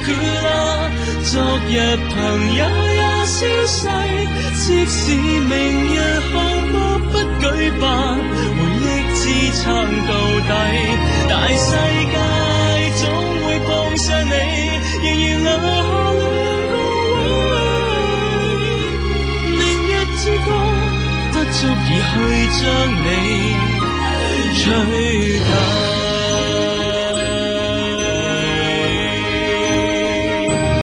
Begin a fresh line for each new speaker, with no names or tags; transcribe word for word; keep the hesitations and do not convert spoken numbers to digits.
缺啦。昨日朋友也消逝，即使明日項目不舉辦，回憶支撐到底。大世界總會碰上你，仍然留下兩個位。明日之歌不足以去將你吹走。